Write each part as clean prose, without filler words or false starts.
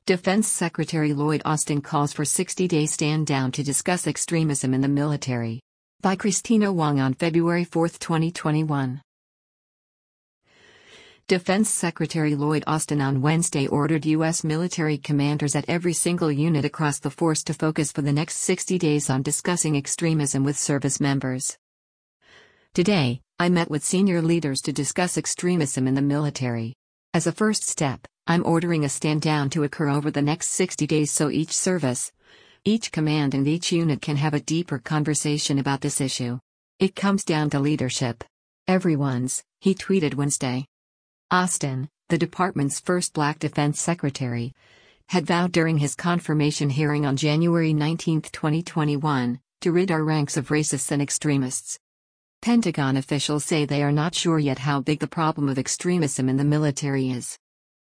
Defense Secretary Lloyd Austin calls for 60-day stand-down to discuss extremism in the military. By Christina Wong on February 4, 2021. Defense Secretary Lloyd Austin on Wednesday ordered U.S. military commanders at every single unit across the force to focus for the next 60 days on discussing extremism with service members. Today, I met with senior leaders to discuss extremism in the military. As a first step, I'm ordering a stand-down to occur over the next 60 days so each service, each command and each unit can have a deeper conversation about this issue. It comes down to leadership. Everyone's, he tweeted Wednesday. Austin, the department's first black defense secretary, had vowed during his confirmation hearing on January 19, 2021, to rid our ranks of racists and extremists. Pentagon officials say they are not sure yet how big the problem of extremism in the military is.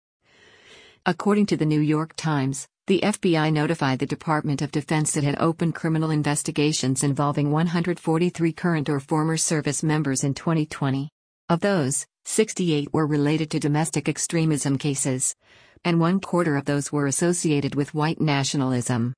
According to the New York Times, the FBI notified the Department of Defense it had opened criminal investigations involving 143 current or former service members in 2020. Of those, 68 were related to domestic extremism cases, and 1/4 of those were associated with white nationalism.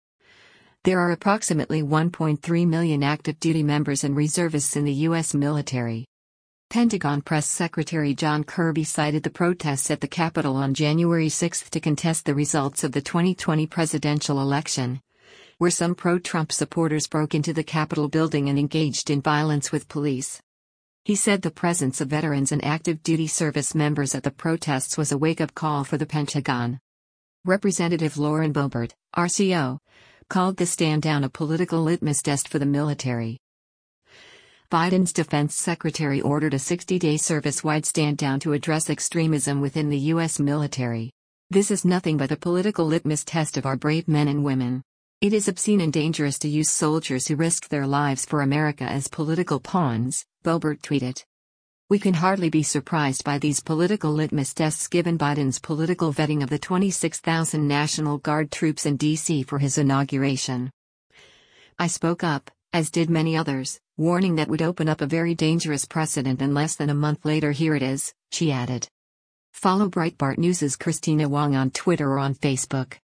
There are approximately 1.3 million active duty members and reservists in the U.S. military. Pentagon Press Secretary John Kirby cited the protests at the Capitol on January 6 to contest the results of the 2020 presidential election, where some pro-Trump supporters broke into the Capitol building and engaged in violence with police. He said the presence of veterans and active duty service members at the protests was a wake-up call for the Pentagon. Representative Lauren Boebert, RCO, called the stand-down a political litmus test for the military. Biden's defense secretary ordered a 60-day service-wide stand-down to address extremism within the U.S. military. This is nothing but a political litmus test of our brave men and women. It is obscene and dangerous to use soldiers who risked their lives for America as political pawns, Boebert tweeted. We can hardly be surprised by these political litmus tests given Biden's political vetting of the 26,000 National Guard troops in D.C. for his inauguration. I spoke up, as did many others, warning that would open up a very dangerous precedent, and less than a month later here it is, she added. Follow Breitbart News' Christina Wong on Twitter or on Facebook.